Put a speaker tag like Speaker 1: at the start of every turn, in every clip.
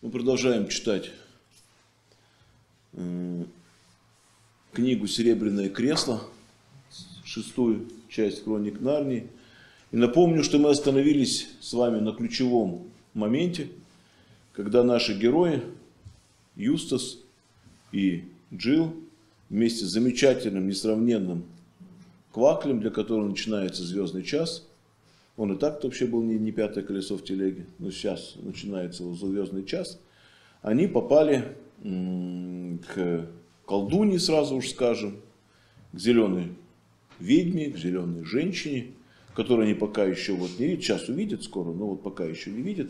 Speaker 1: Мы продолжаем читать книгу «Серебряное кресло», 6-ю часть «Хроник Нарнии». И напомню, что мы остановились с вами на ключевом моменте, когда наши герои Юстас и Джилл вместе с замечательным, несравненным Кваклем, для которого начинается «Звездный час», он и так-то вообще был не пятое колесо в телеге, но сейчас начинается его «Звездный час», они попали к колдунье, сразу уж скажем, к зеленой ведьме, к зеленой женщине, которую они пока еще вот не видят, сейчас увидят скоро, но вот пока еще не видят.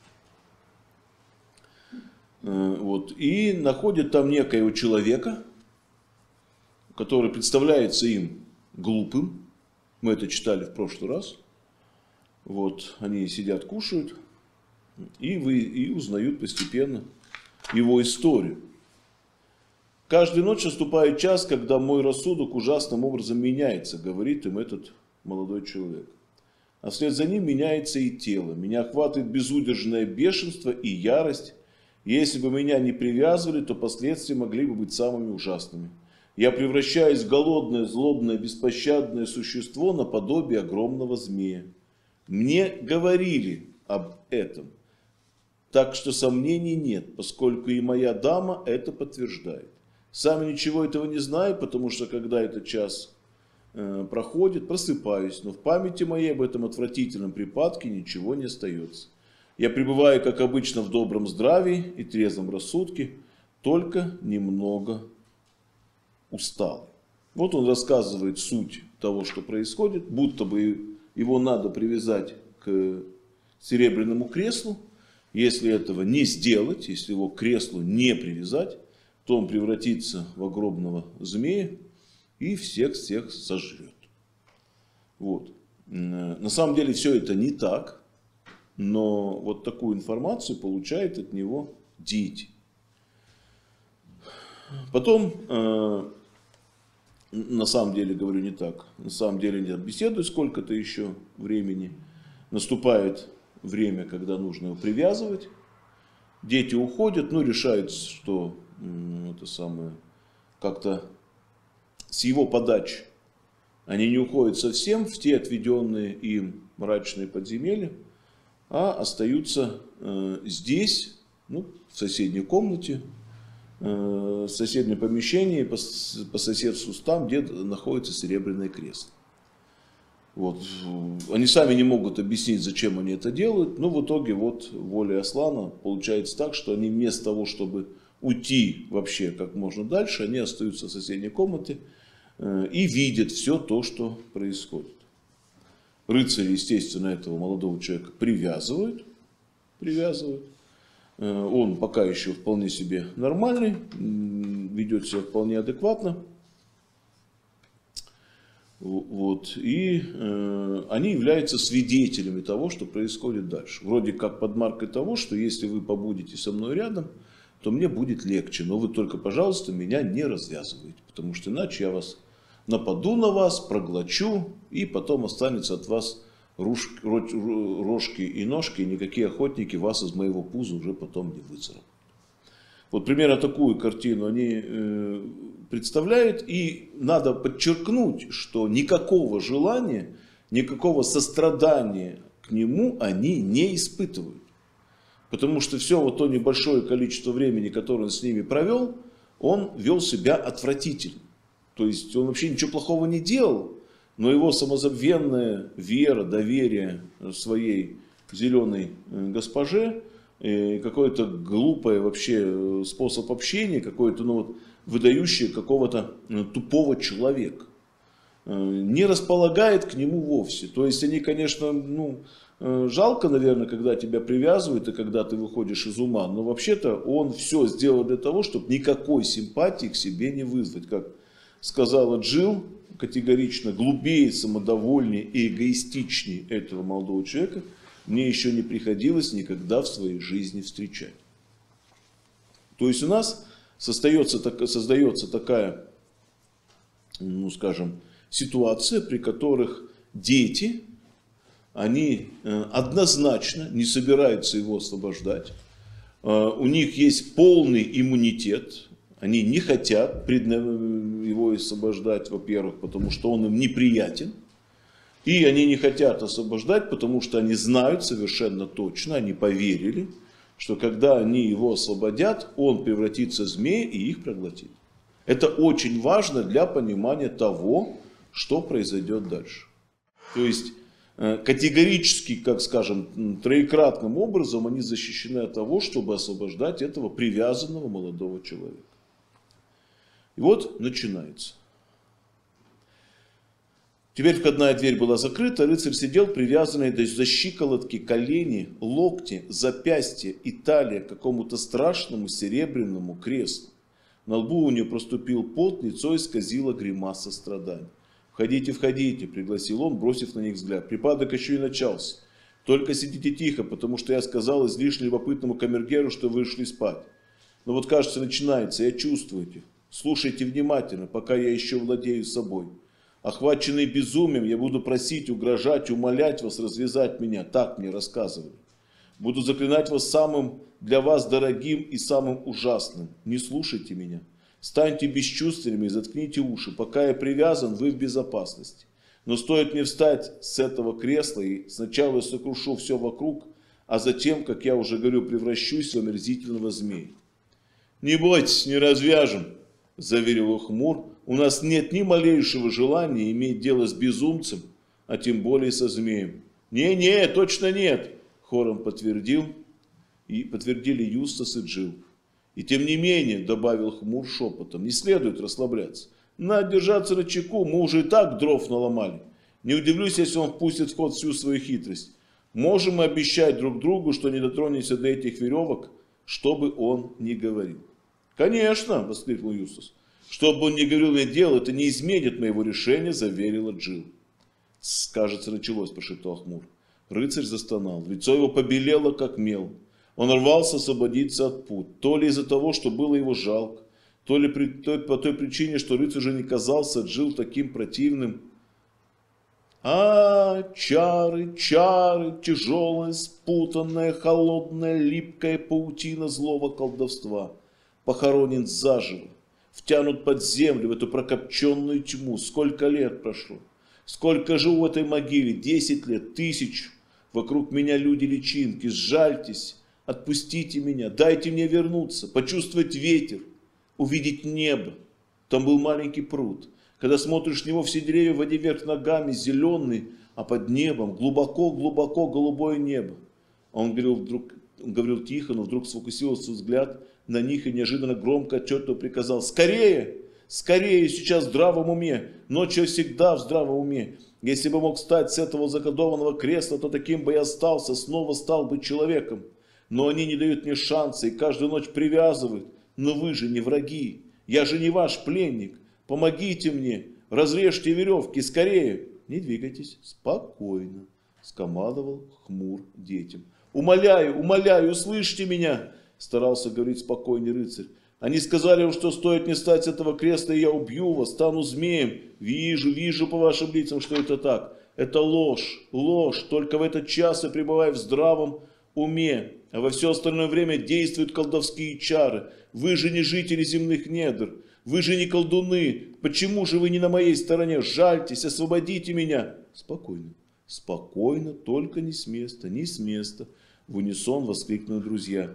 Speaker 1: Вот, и находят там некоего человека, который представляется им глупым. Мы это читали в прошлый раз. Вот, они сидят, кушают и узнают постепенно его историю. Каждую ночь наступает час, когда мой рассудок ужасным образом меняется, говорит им этот молодой человек. А вслед за ним меняется и тело. Меня охватывает безудержное бешенство и ярость. И если бы меня не привязывали, то последствия могли бы быть самыми ужасными. Я превращаюсь в голодное, злобное, беспощадное существо наподобие огромного змея. Мне говорили об этом, так что сомнений нет, поскольку и моя дама это подтверждает. Сам ничего этого не знаю, потому что когда этот час проходит, просыпаюсь, но в памяти моей об этом отвратительном припадке ничего не остается. Я пребываю, как обычно, в добром здравии и трезвом рассудке, только немного устал. Вот он рассказывает суть того, что происходит, будто бы его надо привязать к серебряному креслу. Если этого не сделать, если его к креслу не привязать, то он превратится в огромного змея и всех сожрет. Вот. На самом деле все это не так, но вот такую информацию получает от него дети. Потом, на самом деле, говорю не так, на самом деле нет, беседую сколько-то еще времени, наступает время, когда нужно его привязывать, дети уходят, но решают, что это самое, как-то с его подачи они не уходят совсем в те отведенные им мрачные подземелья, а остаются здесь, ну, в соседней комнате, в соседнем помещении, по соседству с там, где находится серебряное кресло. Вот. Они сами не могут объяснить, зачем они это делают, но в итоге вот волей Аслана получается так, что они вместо того, чтобы уйти вообще как можно дальше, они остаются в соседней комнате и видят все то, что происходит. Рыцари, естественно, этого молодого человека привязывают. Он пока еще вполне себе нормальный, ведет себя вполне адекватно. Вот. И они являются свидетелями того, что происходит дальше. Вроде как под маркой того, что если вы побудете со мной рядом, то мне будет легче. Но вы только, пожалуйста, меня не развязывайте, потому что иначе я вас нападу на вас, проглочу, и потом останется от вас рожки и ножки, и никакие охотники вас из моего пуза уже потом не выцарапают. Вот примерно такую картину они представляют, и надо подчеркнуть, что никакого желания, никакого сострадания к нему они не испытывают. Потому что все вот то небольшое количество времени, которое он с ними провел, он вел себя отвратительно. То есть он вообще ничего плохого не делал, но его самозабвенная вера, доверие своей зеленой госпоже, какой-то глупый вообще способ общения, какой-то выдающий какого-то тупого человека, не располагает к нему вовсе. То есть они, конечно, жалко, наверное, когда тебя привязывают и когда ты выходишь из ума, но вообще-то он все сделал для того, чтобы никакой симпатии к себе не вызвать. Как сказала Джилл категорично, глупее, самодовольнее и эгоистичнее этого молодого человека мне еще не приходилось никогда в своей жизни встречать. То есть у нас создается такая, ну скажем, ситуация, при которых дети, они однозначно не собираются его освобождать. у них есть полный иммунитет, они не хотят его освобождать, во-первых, потому что он им неприятен. И они не хотят освобождать, потому что они знают совершенно точно, они поверили, что когда они его освободят, он превратится в змея и их проглотит. Это очень важно для понимания того, что произойдет дальше. То есть категорически, как скажем, троекратным образом они защищены от того, чтобы освобождать этого привязанного молодого человека. И вот начинается. Теперь входная дверь была закрыта, рыцарь сидел привязанный за щиколотки, колени, локти, запястья и талия к какому-то страшному серебряному креслу. На лбу у него проступил пот, лицо исказило гримаса страданий. «Входите, входите», — пригласил он, бросив на них взгляд. «Припадок еще и начался. Только сидите тихо, потому что я сказал излишне любопытному камергеру, что вы ушли спать. Но вот, кажется, начинается, я чувствуете. Слушайте внимательно, пока я еще владею собой. Охваченный безумием, я буду просить, угрожать, умолять вас развязать меня, так мне рассказывали. Буду заклинать вас самым для вас дорогим и самым ужасным. Не слушайте меня. Станьте бесчувственными и заткните уши. Пока я привязан, вы в безопасности. Но стоит мне встать с этого кресла, и сначала я сокрушу все вокруг, а затем, как я уже говорю, превращусь в омерзительного змея». «Не бойтесь, не развяжем», — заверил его Хмур. «У нас нет ни малейшего желания иметь дело с безумцем, а тем более со змеем». «Не, точно нет», — хором подтвердили Юстас и Джилл. «И тем не менее», — добавил Хмур шепотом, — «не следует расслабляться. Надо держаться начеку, мы уже и так дров наломали. Не удивлюсь, если он впустит в ход всю свою хитрость. Можем мы обещать друг другу, что не дотронемся до этих веревок, что бы он ни говорил». «Конечно», — воскликнул Юстас. «Что бы он ни говорил и делал, это не изменит моего решения», — заверила Джилл. «Кажется, началось», — прошептал Хмур. Рыцарь застонал. Лицо его побелело, как мел. Он рвался освободиться от пут. То ли из-за того, что было его жалко, то ли по той причине, что рыцарь уже не казался Джилл таким противным. Чары, тяжелая, спутанная, холодная, липкая паутина злого колдовства. Похоронен заживо, втянут под землю в эту прокопченную тьму. Сколько лет прошло? Сколько живу в этой могиле? 10 лет, 1000. Вокруг меня люди-личинки. Сжальтесь, отпустите меня, дайте мне вернуться, почувствовать ветер, увидеть небо. Там был маленький пруд. Когда смотришь в него, все деревья в воде вверх ногами, зеленые, а под небом глубоко-глубоко голубое небо. Он говорил тихо, но вдруг сфокусировался взгляд на них и неожиданно громко, отчетливо приказал: «Скорее! Скорее! Сейчас в здравом уме! Ночью я всегда в здравом уме! Если бы мог встать с этого заколдованного кресла, то таким бы и остался, снова стал бы человеком. Но они не дают мне шанса и каждую ночь привязывают. Но вы же не враги! Я же не ваш пленник! Помогите мне! Разрежьте веревки! Скорее!» «Не двигайтесь! Спокойно!» — скомандовал Хмур детям. «Умоляю, услышьте меня!» — старался говорить спокойный рыцарь. «Они сказали, что стоит мне встать с этого кресла, и я убью вас, стану змеем. Вижу по вашим лицам, что это так. Это ложь. Только в этот час я пребываю в здравом уме, а во все остальное время действуют колдовские чары. Вы же не жители земных недр. Вы же не колдуны. Почему же вы не на моей стороне? Жальтесь, освободите меня!» Спокойно, только не с места, в унисон воскликнули друзья.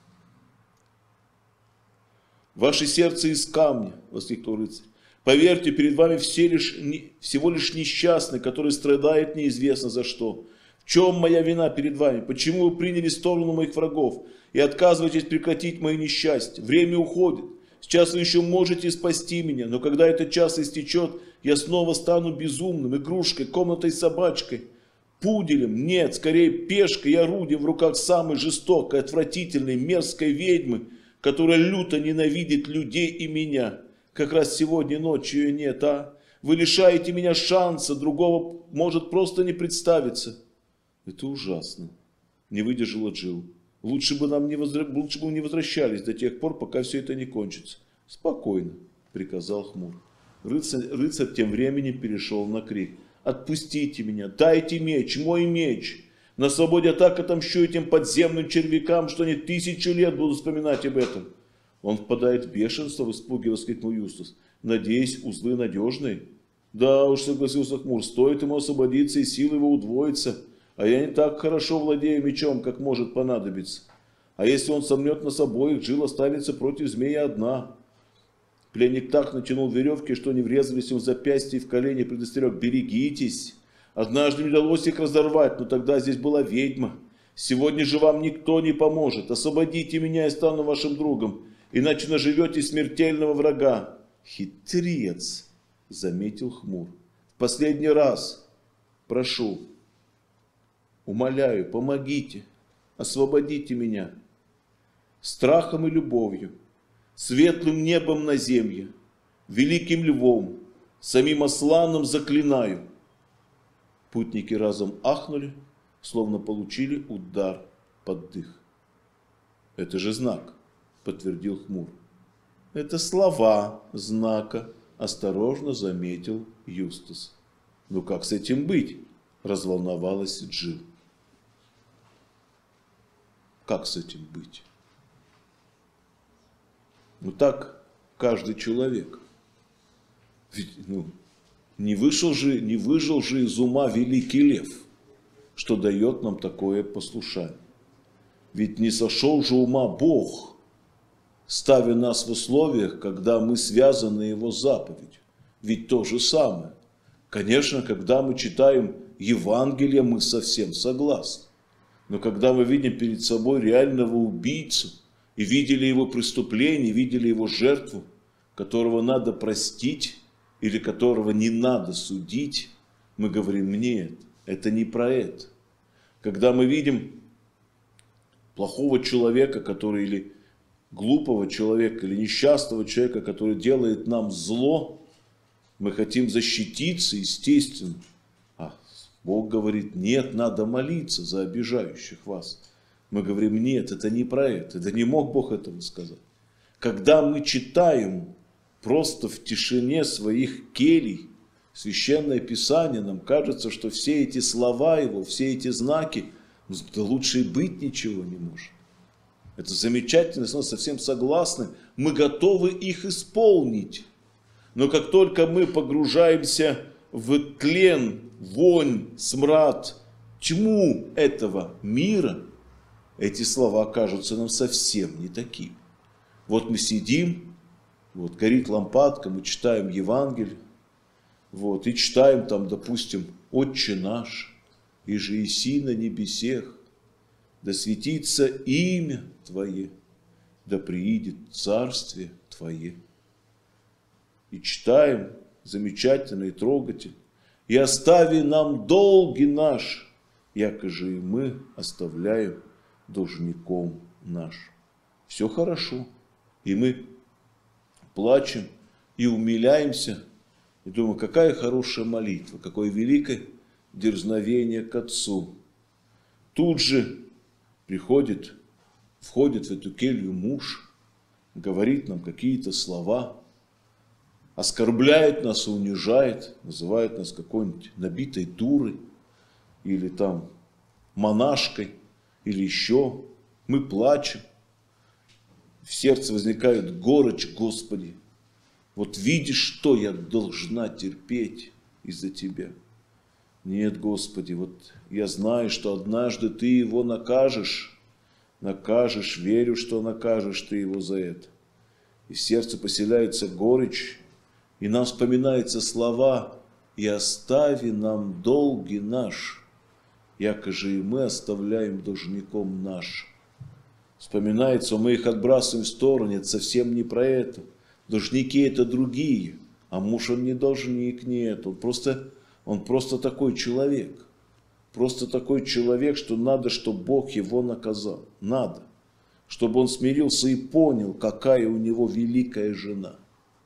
Speaker 1: «Ваше сердце из камня», — воскликнул рыцарь. «Поверьте, перед вами всего лишь несчастный, который страдает неизвестно за что. В чем моя вина перед вами? Почему вы приняли сторону моих врагов и отказываетесь прекратить мои несчастья? Время уходит. Сейчас вы еще можете спасти меня, но когда этот час истечет, я снова стану безумным, игрушкой, комнатой собачкой, пуделем, нет, скорее пешкой и орудием в руках самой жестокой, отвратительной, мерзкой ведьмы, которая люто ненавидит людей и меня. Как раз сегодня ночью ее нет, а? Вы лишаете меня шанса, другого может просто не представиться». «Это ужасно», — не выдержала Джилл. Лучше бы мы не возвращались до тех пор, пока все это не кончится». «Спокойно», — приказал Хмур. Рыцарь тем временем перешел на крик. «Отпустите меня, дайте меч, мой меч! На свободе так отомщу этим подземным червякам, что они 1000 лет будут вспоминать об этом. Он впадает в бешенство, в испуге воскликнул Юстус. Надеюсь, узлы надежные? Да уж, согласился Хмур, стоит ему освободиться, и силы его удвоится. А я не так хорошо владею мечом, как может понадобиться. А если он сомнет нас обоих, жил останется против змея одна. Пленник так натянул веревки, что они врезались ему в запястье и в колени, предостерег: берегитесь. Однажды не удалось их разорвать, но тогда здесь была ведьма. Сегодня же вам никто не поможет. Освободите меня, я стану вашим другом, иначе наживете смертельного врага. Хитрец, заметил Хмур. В последний раз прошу, умоляю, помогите, освободите меня. Страхом и любовью, светлым небом на земле, великим львом, самим Асланом заклинаю. Путники разом ахнули, словно получили удар под дых. Это же знак, подтвердил Хмур. Это слова знака, осторожно заметил Юстус. Ну как с этим быть? Разволновалась Джил. Как с этим быть? Ну так каждый человек. Ведь, не выжил же из ума великий лев, что дает нам такое послушание. Ведь не сошел же ума Бог, ставя нас в условиях, когда мы связаны Его заповедью. Ведь то же самое. Конечно, когда мы читаем Евангелие, мы совсем согласны. Но когда мы видим перед собой реального убийцу, и видели его преступление, видели его жертву, которого надо простить, или которого не надо судить, мы говорим: нет, это не про это. Когда мы видим плохого человека, который, или глупого человека, или несчастного человека, который делает нам зло, мы хотим защититься, естественно. А Бог говорит: нет, надо молиться за обижающих вас. Мы говорим: нет, это не про это. Да не мог Бог этого сказать. Когда мы читаем просто в тишине своих келий Священное Писание, нам кажется, что все эти слова Его, все эти знаки, да лучше и быть ничего не может. Это замечательно, мы совсем согласны, мы готовы их исполнить. Но как только мы погружаемся в тлен, вонь, смрад, тьму этого мира, эти слова кажутся нам совсем не такими. Вот мы сидим, вот горит лампадка, мы читаем Евангелие, вот, и читаем там, допустим, «Отче наш, иже еси на небесех, да светится имя Твое, да приидет царствие Твое». И читаем замечательно и трогательно: «И остави нам долги наши, якоже и мы оставляем должником наш». Все хорошо. И мы плачем и умиляемся, и думаем: какая хорошая молитва, какое великое дерзновение к Отцу. Тут же входит в эту келью муж, говорит нам какие-то слова, оскорбляет нас и унижает, называет нас какой-нибудь набитой дурой, или там монашкой, или еще. Мы плачем. В сердце возникает горечь: Господи, вот видишь, что я должна терпеть из-за Тебя. Нет, Господи, вот я знаю, что однажды Ты его накажешь, верю, что накажешь Ты его за это. И в сердце поселяется горечь, и нам вспоминаются слова: «И остави нам долги наши, якоже и мы оставляем должником нашим». Вспоминается, мы их отбрасываем в сторону, это совсем не про это. Должники это другие, а муж он не должник, нет, он просто такой человек. Просто такой человек, что надо, чтобы Бог его наказал. Надо, чтобы он смирился и понял, какая у него великая жена.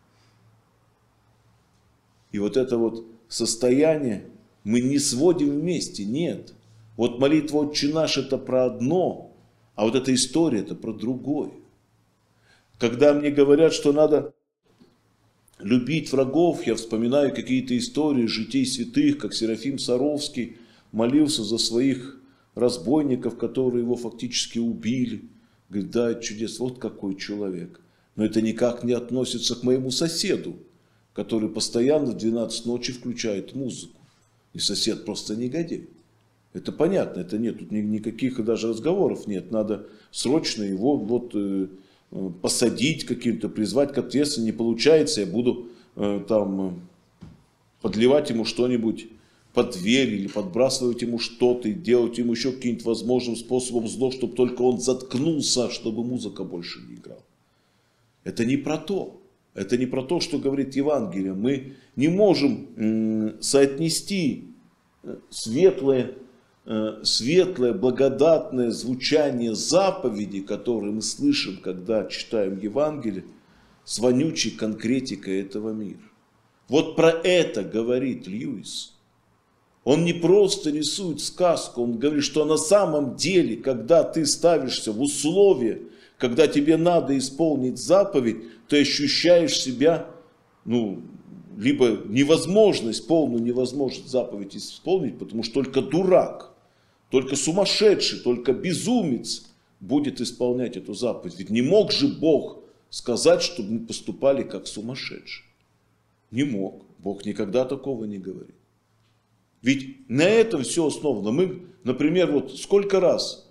Speaker 1: И вот это вот состояние мы не сводим вместе, нет. Вот молитва «Отче наш» это про одно, а вот эта история это про другое. Когда мне говорят, что надо любить врагов, я вспоминаю какие-то истории житий святых, как Серафим Саровский молился за своих разбойников, которые его фактически убили. Говорит, да, чудес, вот какой человек. Но это никак не относится к моему соседу, который постоянно в 12 ночи включает музыку. И сосед просто негодяй. Это понятно, это нет, тут никаких даже разговоров нет. Надо срочно его вот посадить каким-то, призвать к ответственности. Не получается, я буду там подливать ему что-нибудь под дверь или подбрасывать ему что-то и делать ему еще каким-нибудь возможным способом зло, чтобы только он заткнулся, чтобы музыка больше не играла. Это не про то. Это не про то, что говорит Евангелие. Мы не можем соотнести светлое, благодатное звучание заповеди, которые мы слышим, когда читаем Евангелие, с вонючей конкретикой этого мира. Вот про это говорит Льюис. Он не просто рисует сказку, он говорит, что на самом деле, когда ты ставишься в условия, когда тебе надо исполнить заповедь, ты ощущаешь себя, либо невозможность, полную невозможность заповедь исполнить, потому что только дурак, только сумасшедший, только безумец будет исполнять эту заповедь. Ведь не мог же Бог сказать, чтобы мы поступали как сумасшедшие. Не мог. Бог никогда такого не говорит. Ведь на этом все основано. Мы, например, вот сколько раз,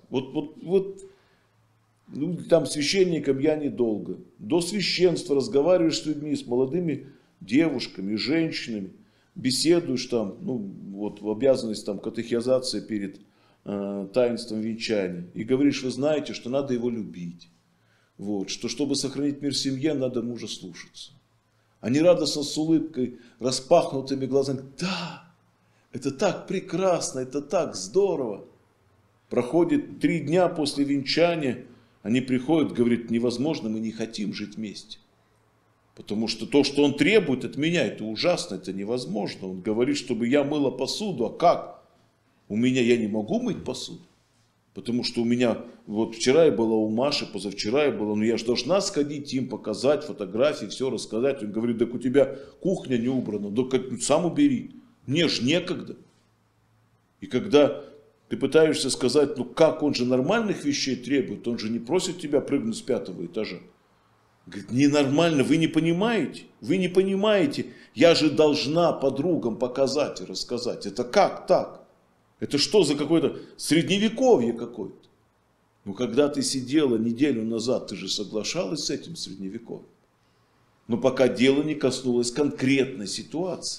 Speaker 1: там священником я недолго. До священства разговариваешь с людьми, с молодыми девушками, женщинами, беседуешь там, в обязанность там катехизации перед таинством венчания. И говоришь, вы знаете, что надо его любить. Что чтобы сохранить мир в семье, надо мужа слушаться. Они радостно с улыбкой, распахнутыми глазами, да, это так прекрасно, это так здорово. Проходит 3 дня после венчания, они приходят, говорят, невозможно, мы не хотим жить вместе. Потому что то, что он требует от меня, это ужасно, это невозможно. Он говорит, чтобы я мыла посуду, а как? Я не могу мыть посуду. Потому что у меня, вчера я была у Маши, позавчера я была, я же должна сходить им показать фотографии, все рассказать. Он говорит, так у тебя кухня не убрана, сам убери. Мне же некогда. И когда ты пытаешься сказать, как, он же нормальных вещей требует, он же не просит тебя прыгнуть с 5-го этажа. Говорит, ненормально, вы не понимаете, я же должна подругам показать и рассказать. Это как так? Это что за какое-то средневековье какое-то? Когда ты сидела неделю назад, ты же соглашалась с этим средневековьем. Но пока дело не коснулось конкретной ситуации.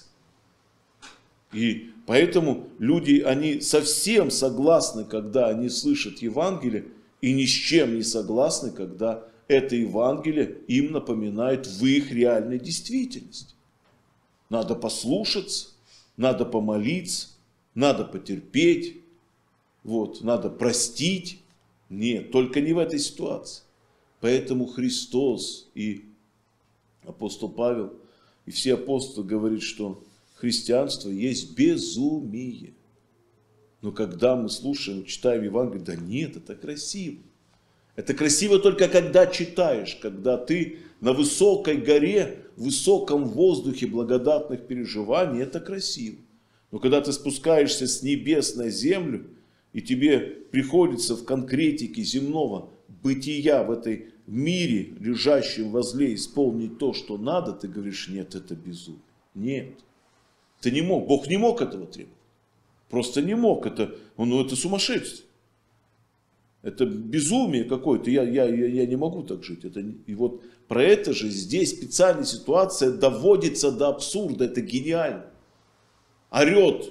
Speaker 1: И поэтому люди, они совсем согласны, когда они слышат Евангелие, и ни с чем не согласны, когда это Евангелие им напоминает в их реальной действительности. Надо послушаться, надо помолиться, надо потерпеть, надо простить. Нет, только не в этой ситуации. Поэтому Христос и апостол Павел, и все апостолы говорят, что христианство есть безумие. Но когда мы слушаем, читаем Евангелие, да нет, это красиво. Это красиво только когда читаешь, когда ты на высокой горе, в высоком воздухе благодатных переживаний, это красиво. Но когда ты спускаешься с небес на землю, и тебе приходится в конкретике земного бытия в этой мире, лежащем возле, исполнить то, что надо, ты говоришь, нет, это безумие. Нет, ты не мог, Бог не мог этого требовать. Просто не мог, это сумасшествие. Это безумие какое-то, я не могу так жить. И про это же здесь специальная ситуация доводится до абсурда, это гениально. Орет,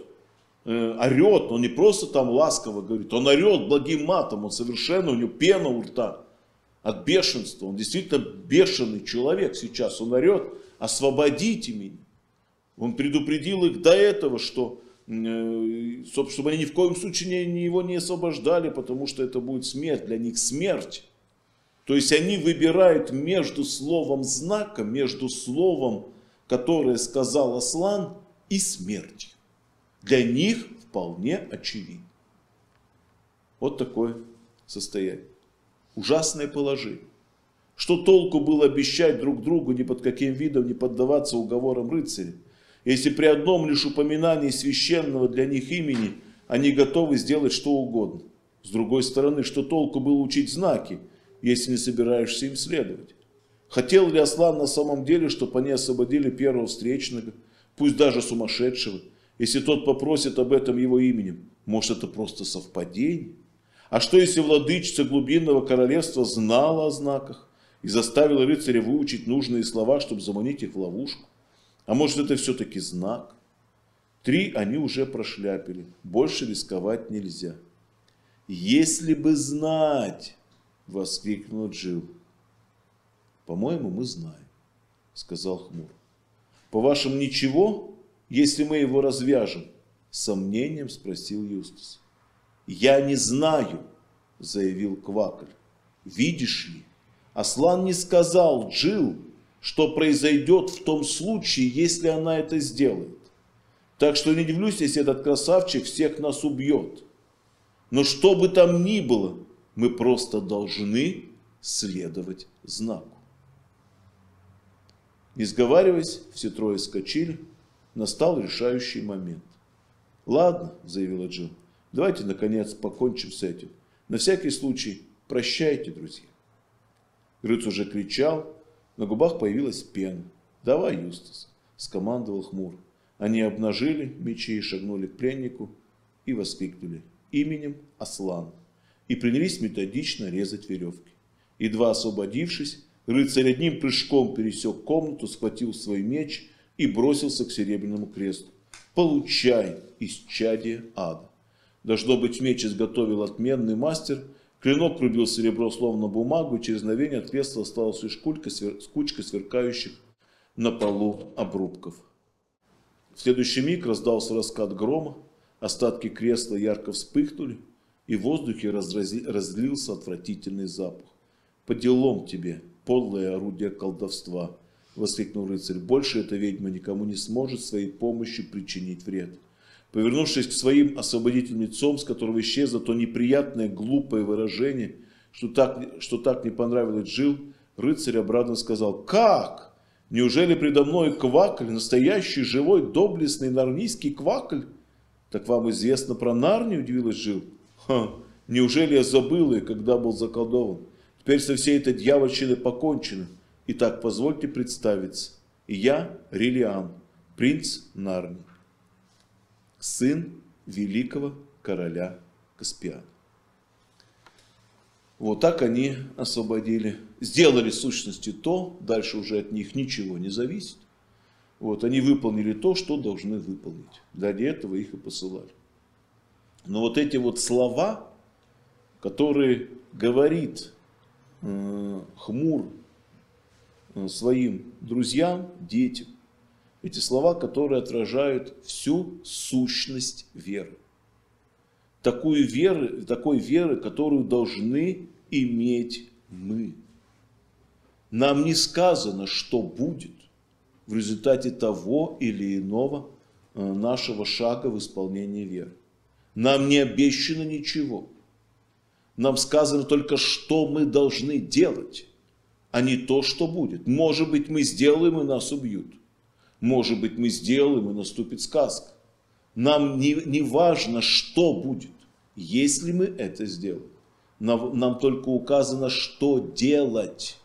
Speaker 1: он не просто там ласково говорит, он орет благим матом, он совершенно, у него пена у рта от бешенства, он действительно бешеный человек сейчас, он орет, освободите меня. Он предупредил их до этого, чтобы они ни в коем случае его не освобождали, потому что это будет смерть, для них смерть. То есть они выбирают между словом знака, между словом, которое сказал Аслан, и смертью. Для них вполне очевидно. Вот такое состояние. Ужасное положение. Что толку было обещать друг другу ни под каким видом не поддаваться уговорам рыцаря, если при одном лишь упоминании священного для них имени они готовы сделать что угодно. С другой стороны, что толку было учить знаки, если не собираешься им следовать? Хотел ли Аслан на самом деле, чтобы они освободили первого встречного, пусть даже сумасшедшего, если тот попросит об этом его именем? Может, это просто совпадение? А что, если владычица глубинного королевства знала о знаках и заставила рыцаря выучить нужные слова, чтобы заманить их в ловушку? А может, это все-таки знак? 3 они уже прошляпили. Больше рисковать нельзя. «Если бы знать!» — воскликнул Джилл. «По-моему, мы знаем», — сказал Хмур. «По-вашему, ничего, если мы его развяжем?» — с сомнением спросил Юстас. «Я не знаю», — заявил Квакль. «Видишь ли, Аслан не сказал Джилл, что произойдет в том случае, если она это сделает. Так что не удивлюсь, если этот красавчик всех нас убьет. Но что бы там ни было, мы просто должны следовать знаку». Не сговариваясь, все 3 вскочили. Настал решающий момент. «Ладно», — заявила Джилл, — «давайте, наконец, покончим с этим. На всякий случай, прощайте, друзья». Грыц уже кричал, на губах появилась пена. «Давай, Юстас», — скомандовал Хмур. Они обнажили мечи и шагнули к пленнику и воскликнули именем Аслана и принялись методично резать веревки. Едва освободившись, рыцарь одним прыжком пересек комнату, схватил свой меч и бросился к серебряному кресту. «Получай, исчадие ада!» Должно быть, меч изготовил отменный мастер. Клинок пробил серебро словно бумагу, и через мгновение от кресла осталась лишь кучка сверкающих на полу обрубков. В следующий миг раздался раскат грома, остатки кресла ярко вспыхнули, и в воздухе разлился отвратительный запах. «По делам тебе, подлое орудие колдовства!» — воскликнул рыцарь. «Больше эта ведьма никому не сможет своей помощью причинить вред». Повернувшись к своим освободительным лицом, с которого исчезло то неприятное глупое выражение, что так не понравилось Джилл, рыцарь обрадованно сказал: «Как? Неужели предо мной Квакль, настоящий, живой, доблестный нарнийский Квакль?» «Так вам известно про Нарнию?» — удивилась Джилл. «Ха, неужели я забыл ее, когда был заколдован? Теперь со всей этой дьявольщиной покончено. Итак, позвольте представиться. Я Рилиан, принц Нарнии, сын великого короля Каспиана». Вот так они освободили, сделали в сущности то, дальше уже от них ничего не зависит. Вот, они выполнили то, что должны выполнить. Для этого их и посылали. Но вот эти вот слова, которые говорит Хмур своим друзьям, детям, эти слова, которые отражают всю сущность веры. Такой веры, которую должны иметь мы. Нам не сказано, что будет в результате того или иного нашего шага в исполнении веры. Нам не обещано ничего. Нам сказано только, что мы должны делать, а не то, что будет. Может быть, мы сделаем, и нас убьют. Может быть, мы сделаем, и наступит сказка. Нам не важно, что будет, если мы это сделаем. Нам только указано, что делать,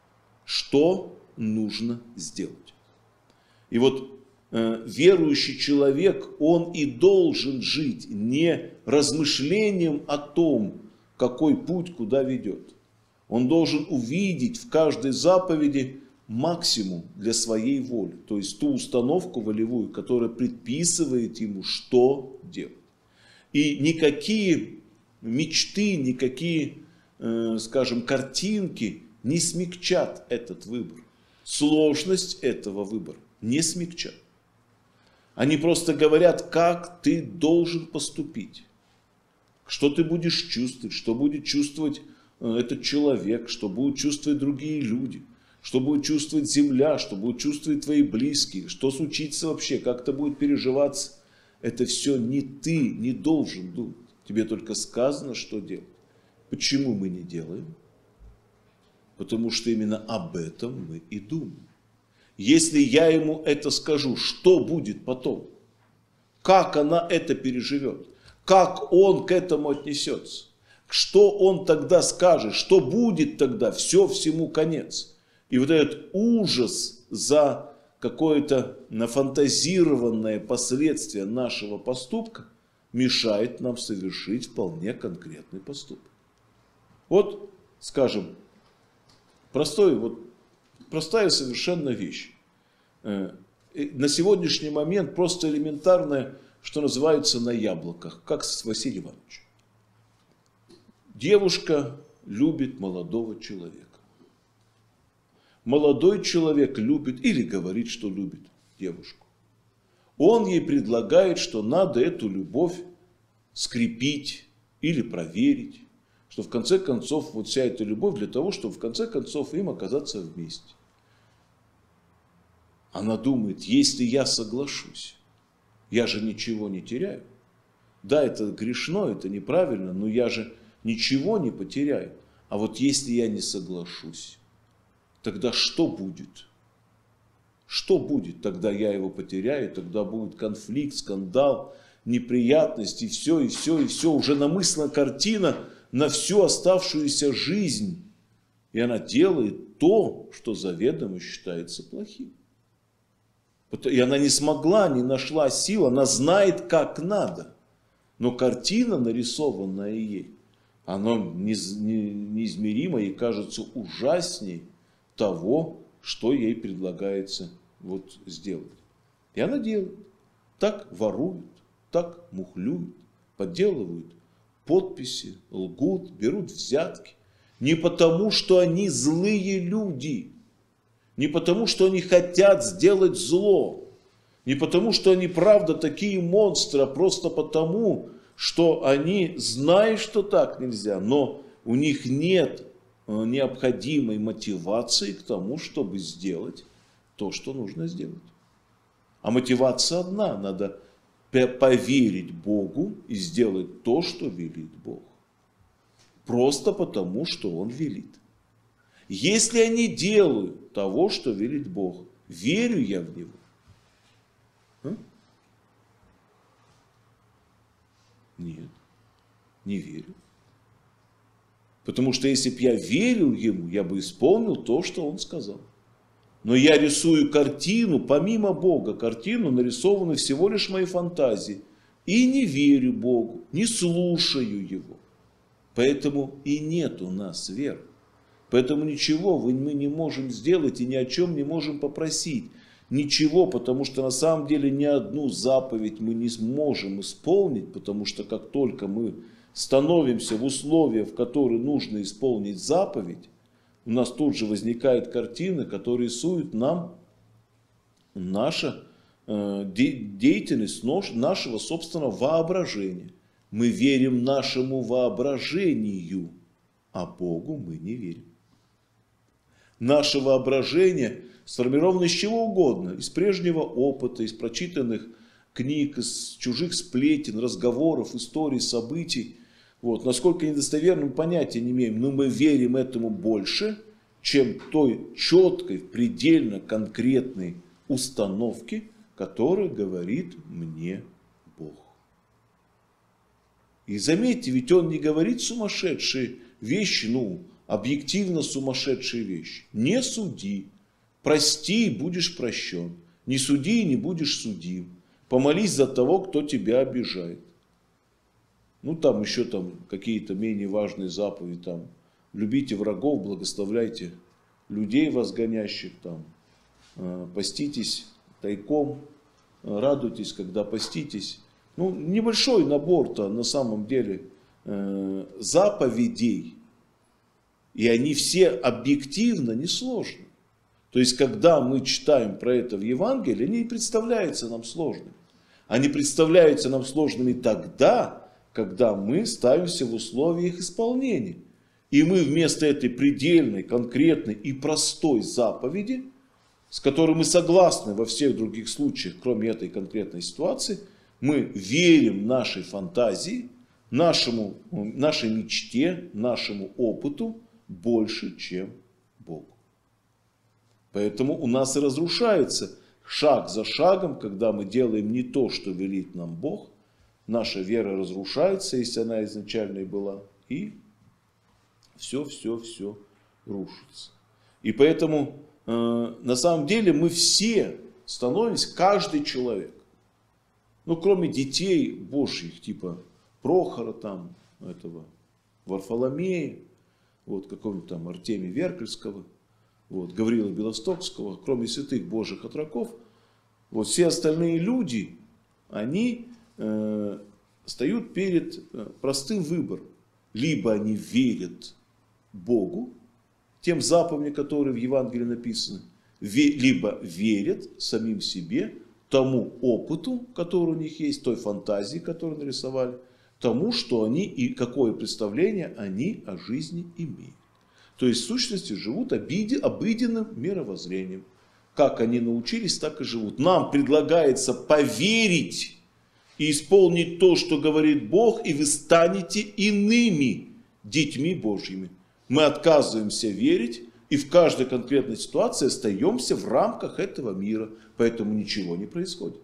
Speaker 1: что нужно сделать. И вот верующий человек, он и должен жить не размышлением о том, какой путь куда ведет. Он должен увидеть в каждой заповеди максимум для своей воли, то есть ту установку волевую, которая предписывает ему, что делать. И никакие мечты, никакие, скажем, картинки не смягчат этот выбор. Сложность этого выбора не смягчат. Они просто говорят, как ты должен поступить, что ты будешь чувствовать, что будет чувствовать этот человек, что будут чувствовать другие люди, что будет чувствовать земля, что будут чувствовать твои близкие, что случится вообще, как это будет переживаться. Это все не ты не должен думать. Тебе только сказано, что делать. Почему мы не делаем? Потому что именно об этом мы и думаем. Если я ему это скажу, что будет потом? Как она это переживет? Как он к этому отнесется? Что он тогда скажет? Что будет тогда? Все, всему конец. И вот этот ужас за какое-то нафантазированное последствие нашего поступка мешает нам совершить вполне конкретный поступок. Вот, скажем, простая совершенно вещь. На сегодняшний момент просто элементарная, что называется, на яблоках, как с Василием Ивановичем. Девушка любит молодого человека. Молодой человек любит или говорит, что любит девушку. Он ей предлагает, что надо эту любовь скрепить или проверить. Что в конце концов вот вся эта любовь для того, чтобы в конце концов им оказаться вместе. Она думает, если я соглашусь, я же ничего не теряю. Да, это грешно, это неправильно, но я же ничего не потеряю. А вот если я не соглашусь, тогда что будет? Что будет? Тогда я его потеряю, тогда будет конфликт, скандал, неприятности, и все. Уже намыслена картина на всю оставшуюся жизнь. И она делает то, что заведомо считается плохим. И она не смогла, не нашла сил, она знает, как надо. Но картина, нарисованная ей, она неизмеримо и кажется ужасней того, что ей предлагается вот сделать. И она делает. Так воруют, так мухлюют, подделывают подписи, лгут, берут взятки. Не потому, что они злые люди. Не потому, что они хотят сделать зло. Не потому, что они правда такие монстры, а просто потому, что они знают, что так нельзя, но у них нет необходимой мотивации к тому, чтобы сделать то, что нужно сделать. А мотивация одна, надо поверить Богу и сделать то, что велит Бог. Просто потому, что Он велит. Если я не делаю того, что велит Бог, верю я в Него? Нет, не верю. Потому что если бы я верил Ему, я бы исполнил то, что Он сказал. Но я рисую картину, помимо Бога, картину, нарисованную всего лишь моей фантазии. И не верю Богу, не слушаю Его. Поэтому и нет у нас веры. Поэтому ничего мы не можем сделать и ни о чем не можем попросить. Ничего, потому что на самом деле ни одну заповедь мы не сможем исполнить, потому что как только мы становимся в условия, в которые нужно исполнить заповедь, у нас тут же возникает картина, которая рисует нам наша деятельность нашего собственного воображения. Мы верим нашему воображению, а Богу мы не верим. Наше воображение сформировано из чего угодно, из прежнего опыта, из прочитанных книг, из чужих сплетен, разговоров, историй, событий. Вот. Насколько недостоверным понятия не имеем, но мы верим этому больше, чем той четкой, предельно конкретной установке, которая говорит мне Бог. И заметьте, ведь он не говорит сумасшедшие вещи, объективно сумасшедшие вещи. Не суди, прости и будешь прощен. Не суди и не будешь судим. Помолись за того, кто тебя обижает. Там еще какие-то менее важные заповеди. Любите врагов, благословляйте людей возгонящих. Поститесь тайком, радуйтесь, когда поститесь. Небольшой набор-то на самом деле заповедей. И они все объективно несложны. То есть, когда мы читаем про это в Евангелии, они не представляются нам сложными. Они представляются нам сложными тогда, когда мы ставимся в условия их исполнения. И мы вместо этой предельной, конкретной и простой заповеди, с которой мы согласны во всех других случаях, кроме этой конкретной ситуации, мы верим нашей фантазии, нашей мечте, нашему опыту больше, чем Богу. Поэтому у нас и разрушается шаг за шагом, когда мы делаем не то, что велит нам Бог, наша вера разрушается, если она изначально и была, и все рушится. И поэтому на самом деле мы все становимся, каждый человек, ну кроме детей божьих, типа Прохора там, этого Варфоломея, вот какого-нибудь там Артемия Веркальского, вот, Гаврила Белостокского, кроме святых божьих отроков, вот все остальные люди, они встают перед простым выбором. Либо они верят Богу, тем заповедям, которые в Евангелии написаны, либо верят самим себе, тому опыту, который у них есть, той фантазии, которую нарисовали, тому, что они и какое представление они о жизни имеют. То есть в сущности живут обыденным мировоззрением. Как они научились, так и живут. Нам предлагается поверить и исполнить то, что говорит Бог, и вы станете иными детьми Божьими. Мы отказываемся верить и в каждой конкретной ситуации остаемся в рамках этого мира. Поэтому ничего не происходит.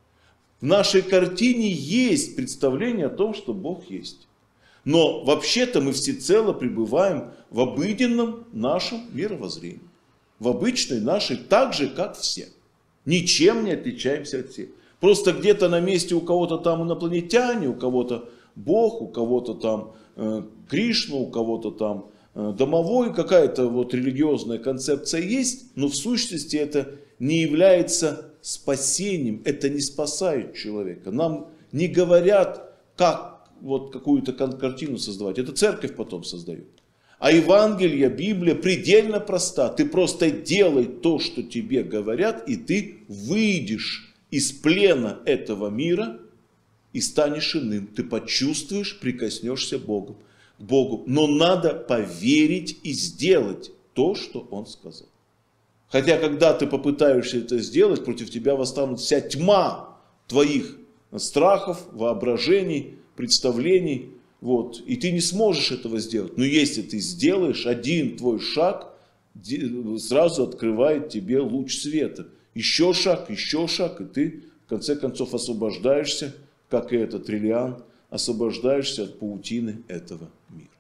Speaker 1: В нашей картине есть представление о том, что Бог есть. Но вообще-то мы всецело пребываем в обыденном нашем мировоззрении. В обычной нашей, так же, как все. Ничем не отличаемся от всех. Просто где-то на месте у кого-то там инопланетяне, у кого-то Бог, у кого-то там Кришна, у кого-то там домовой, какая-то вот религиозная концепция есть, но в сущности это не является спасением, это не спасает человека. Нам не говорят, как вот какую-то картину создавать, это церковь потом создает. А Евангелие, Библия предельно проста, ты просто делай то, что тебе говорят, и ты выйдешь из плена этого мира и станешь иным. Ты почувствуешь, прикоснешься к Богу. Но надо поверить и сделать то, что Он сказал. Хотя, когда ты попытаешься это сделать, против тебя восстанут вся тьма твоих страхов, воображений, представлений. Вот, и ты не сможешь этого сделать. Но если ты сделаешь один твой шаг, сразу открывает тебе луч света. Еще шаг, и ты в конце концов освобождаешься, как и этот Триллиан, освобождаешься от паутины этого мира.